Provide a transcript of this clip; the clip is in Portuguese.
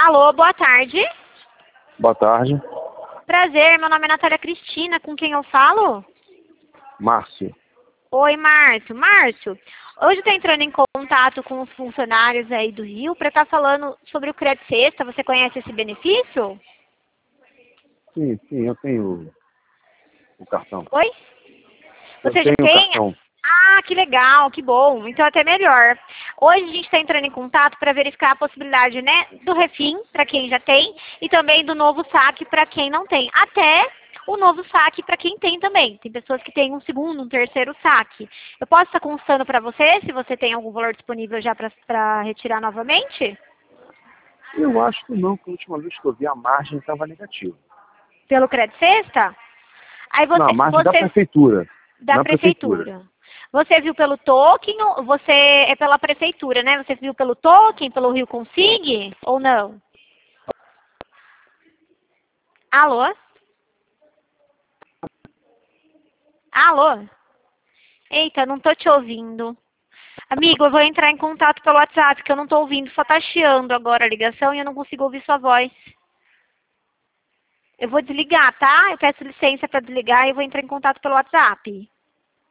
Alô, boa tarde. Boa tarde. Prazer, meu nome é Natália Cristina, com quem eu falo? Márcio. Oi, Márcio. Márcio, hoje eu estou entrando em contato com os funcionários aí do Rio para estar falando sobre o Crédito Sexta. Você conhece esse benefício? Sim, eu tenho o cartão. Oi? Eu Você já tenho o tem? cartão. Ah, que legal, que bom. Então até melhor. Hoje a gente está entrando em contato para verificar a possibilidade, né, do refim para quem já tem e também do novo saque para quem não tem. Até o novo saque para quem tem também. Tem pessoas que têm um segundo, um terceiro saque. Eu posso estar constando para você se você tem algum valor disponível já para retirar novamente? Eu acho que não, porque a última vez que eu vi a margem estava negativa. Pelo Crédito Sexta? Aí Não, a margem da prefeitura. Da Na prefeitura. prefeitura. Você viu pelo token ou você é pela prefeitura, né? Você viu pelo token, pelo Rio Consig ou não? Alô? Alô? Eita, não tô te ouvindo. Amigo, eu vou entrar em contato pelo WhatsApp, que eu não tô ouvindo, só tá chiando agora a ligação e eu não consigo ouvir sua voz. Eu vou desligar, tá? Eu peço licença para desligar e eu vou entrar em contato pelo WhatsApp.